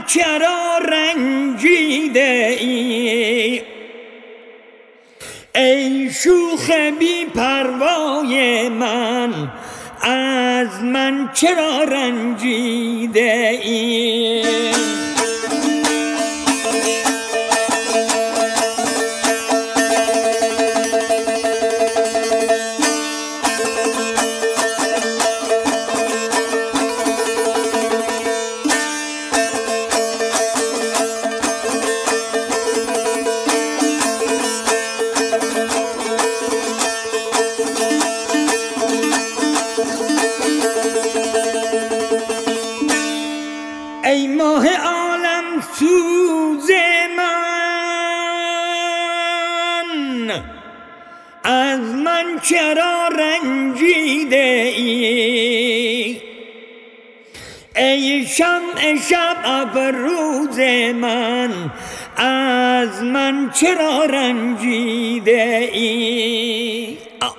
چرا رنجیده ای؟ ای شوخ بی پروای من، از من چرا رنجیده ای؟ ای ماه عالم سوز من، از من چرا رنجیده ای؟ ای شمع شب افروز من، از من چرا رنجیده ای؟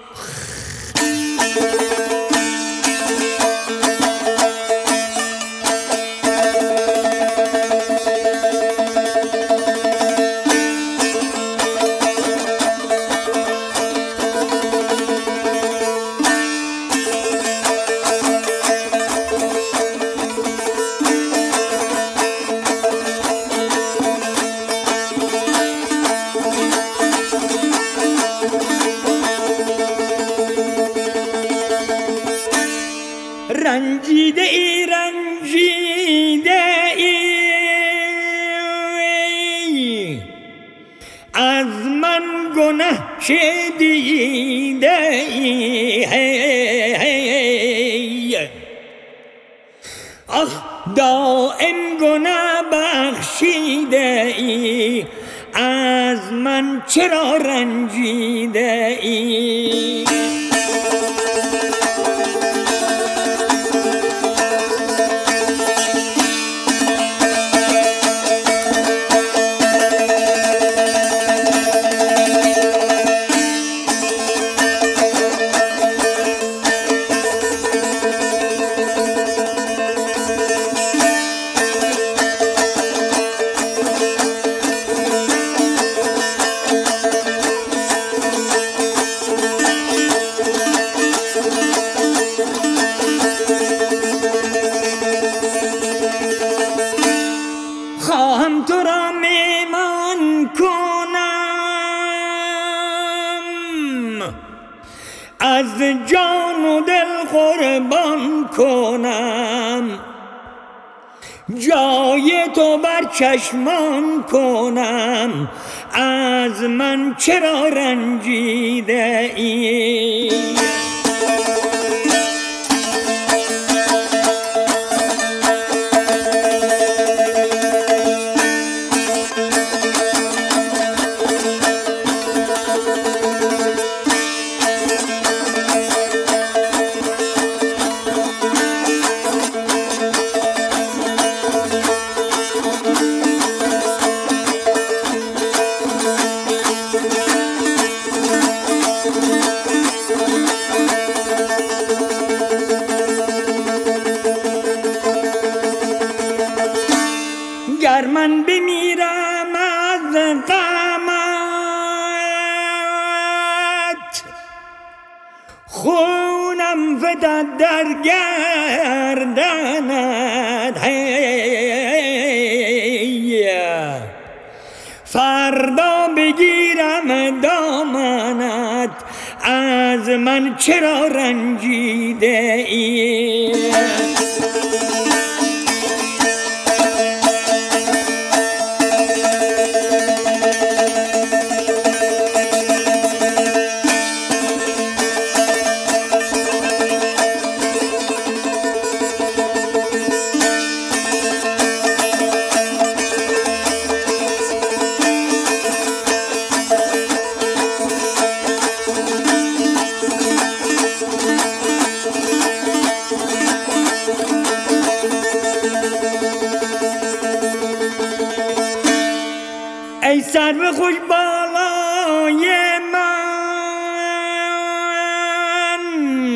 رنجیده ای رنجیده ای، از من گنه دیده ای. آخ دائم گنه بخشیده ای، از من چرا رنجیده ای؟ خواهم تو را میمان کنم، از جان و دل قربان کنم، جای تو بر چشمان کنم، از من چرا رنجیده ای؟ گر من بمیرم از غمت، خونم فتد در گردنت، فردا بگیرم دامنت، از من چرا رنجیده ای؟ ای سرو خوش بالای من،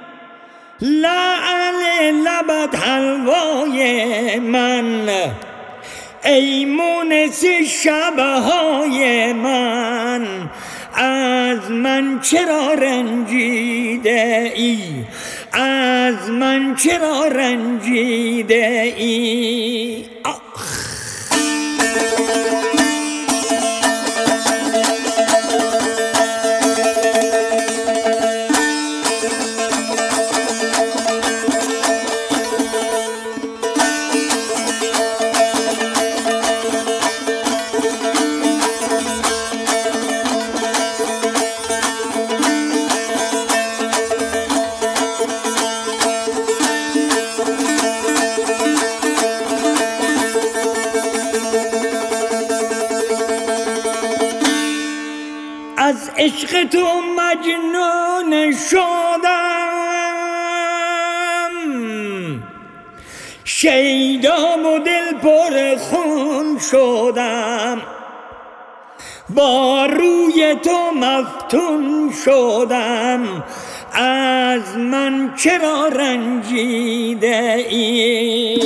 لعل لبت حلوای من، ای مونس شبهای من، از من چرا رنجیده ای؟ از من چرا رنجیده ای؟ از عشق تو مجنون شدم، شیدام و دل پر خون شدم، با روی تو مفتون شدم، از من چرا رنجیده ای؟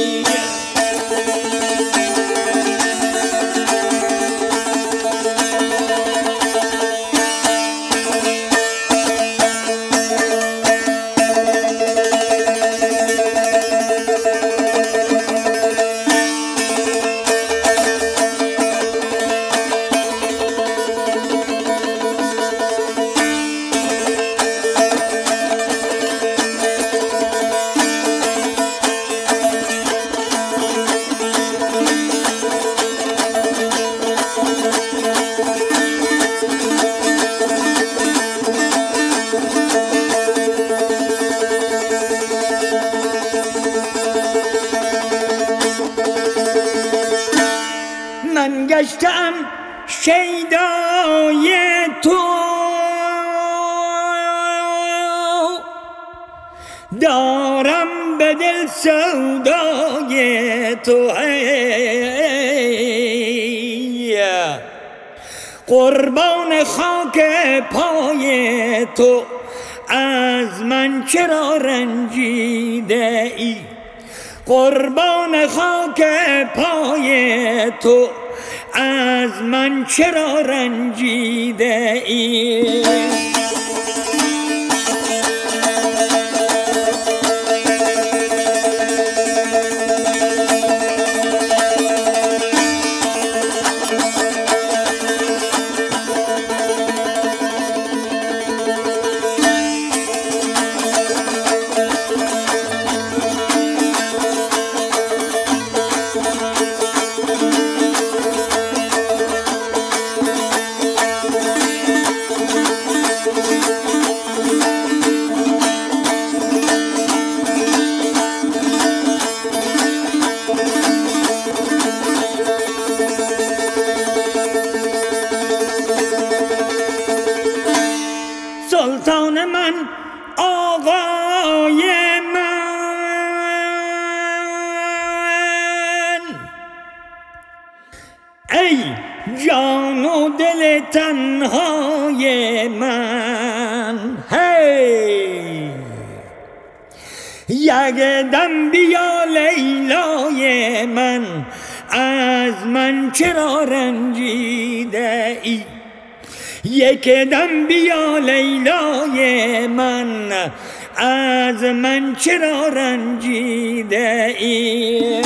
من گشتم شیدای تو، دارم به دل سودای تو، قربان خاک پای تو، از من چرا رنجیده ای؟ قربان خاک پای تو، از من چرا رنجیده ای؟ سلطان من، آقای من، ای جان و دل تنهای من، هی یک دم بیا لیلای من، از من چرا رنجیده ای؟ یک دم بیا لیلای من، از من چرا رنجیده ای؟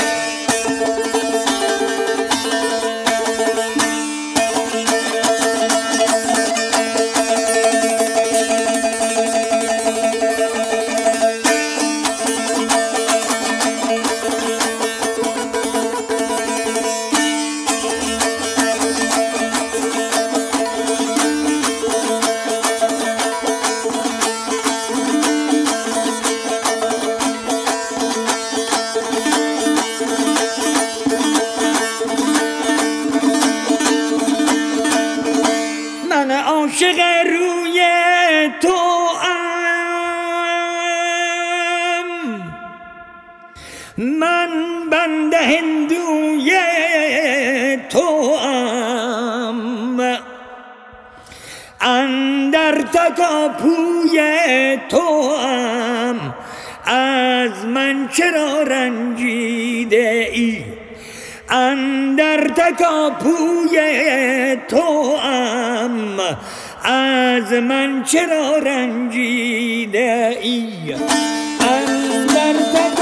عاشق روی تو ام، من بنده هندوی تو ام، اندر تکاپوی تو ام، از من چرا رنجیده ای؟ اندر تکاپوی توام، از من چرا رنجیده ای؟ اندر